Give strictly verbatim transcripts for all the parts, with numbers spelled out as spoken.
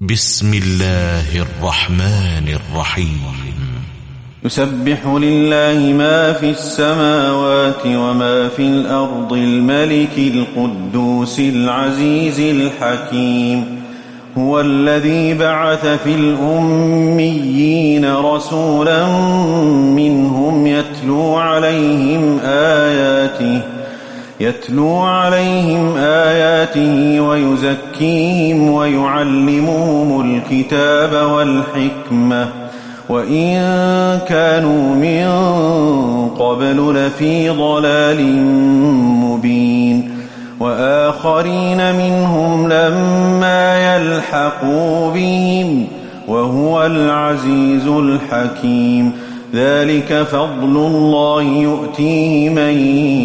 بسم الله الرحمن الرحيم. يسبح لله ما في السماوات وما في الأرض الملك القدوس العزيز الحكيم. هو الذي بعث في الأميين رسولا منهم يتلو عليهم آياته يتلو عليهم آياته ويزكيهم ويعلمهم الكتاب والحكمة وإن كانوا من قبل لفي ضلال مبين. وآخرين منهم لما يلحقوا بهم وهو العزيز الحكيم. ذلك فضل الله يؤتيه من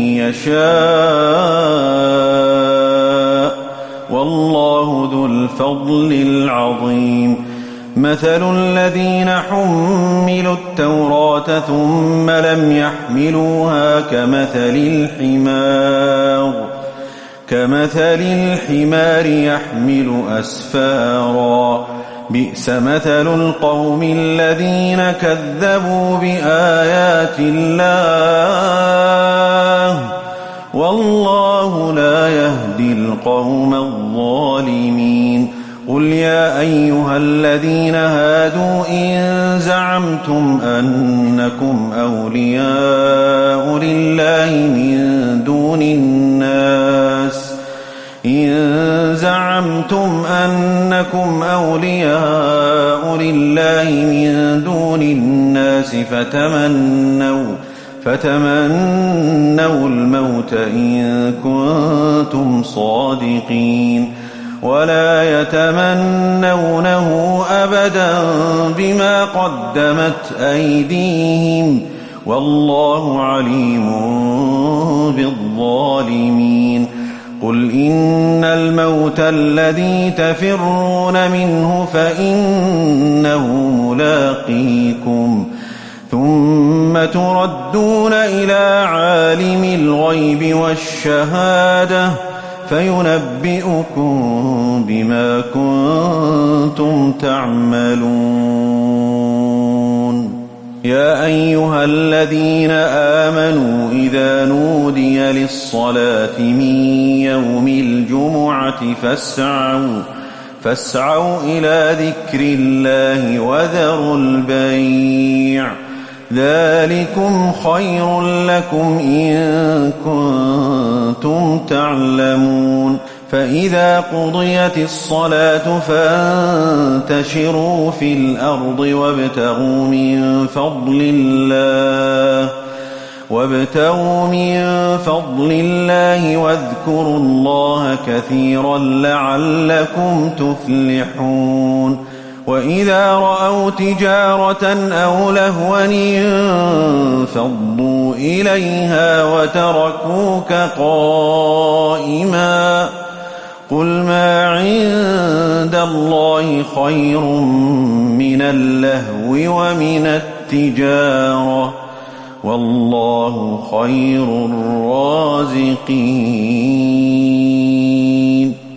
يشاء والله ذو الفضل العظيم. مثل الذين حملوا التوراة ثم لم يحملوها كمثل الحمار كمثل الحمار يحمل أسفارا بئس مثل القوم الذين كذبوا بآيات الله والله لا يهدي القوم الظالمين. قل يا أيها الذين هادوا إن زعمتم أنكم أولياء لله من دون الناس إن زعمتم أنكم أولياء لله من دون الناس فتمنوا فتمنوا الموت إن كنتم صادقين ولا يتمنونه أبدا بما قدمت أيديهم والله عليم بالظالمين. قل إن الموت الذي تفرون منه فإنه ملاقيكم ثم تردون إلى عالم الغيب والشهادة فينبئكم بما كنتم تعملون. يا أيها الذين آمنوا إذا نودي للصلاة من يوم الجمعة فاسعوا فاسعوا إلى ذكر الله وذروا البيع ذلكم خير لكم إن كنتم تعلمون. فإذا قضيت الصلاة فانتشروا في الأرض وابتغوا من فضل الله وابتغوا من فضل الله واذكروا الله كثيرا لعلكم تفلحون. وإذا رأوا تجارة أو لهوا انفضوا إليها وتركوك قائما قل ما عند الله خير من اللهو ومن التجارة والله خير الرازقين.